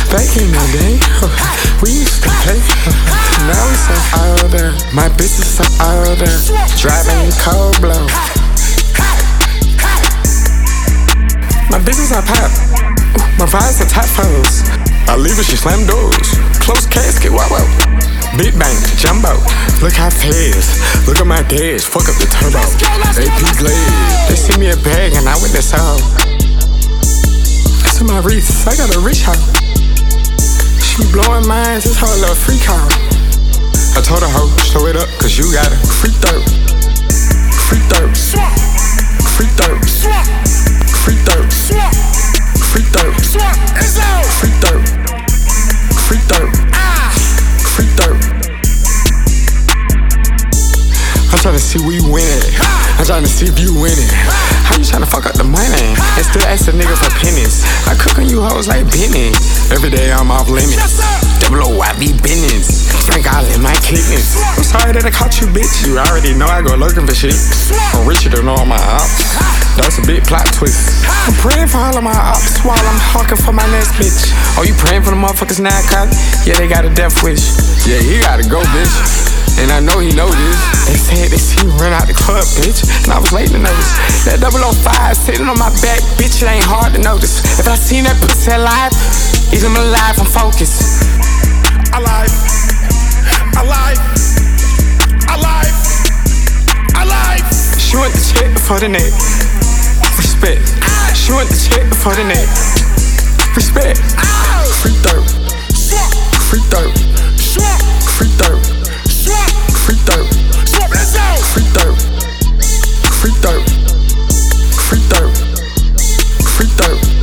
Back in the day, we used to pay. Now we so older. My bitch is so older. Driving cold blow. My business I pop. My vibes are top foes. I leave her, she slam doors. Close casket, wow wow. Big bank, jumbo. Look how fast. Look at my dash. Fuck up the turbo. AP Glade. They see me a bag and I went this hoe. That's in my wrist. I got a rich hoe. She blowing minds. This whole little free call. I told her hoe, slow it up, cause you got a free third. Free third. Free third. Free third. Free third. Free third. Free third. Free third. I'm tryna see we winning. I'm tryna see if you winning. How you tryna fuck up the money and still ask a nigga for pennies? I cook on you hoes like Benny. Every day I'm off limits. Double O, I be business. Frank all in my kidneys. I'm sorry that I caught you, bitch. You already know I go lurking for shit. I'm richer than all my ops. That's a big plot twist. I'm praying for all of my ops while I'm hawking for my next bitch. Oh, you praying for the motherfuckers now, cop? Yeah, they got a death wish. Yeah, he gotta go, bitch. And I know he know this. They said they see me run out the club, bitch. And I was late to notice. That 005 sitting on my back, bitch, it ain't hard to notice. If I seen that pussy alive, is him alive, I'm focused. Alive. Alive. Alive. Alive. She went to check before the neck. Respect. She went to check before the neck. Respect. Free third. Free third. Free third. Free third. Free third. Free third. Free third. Free third.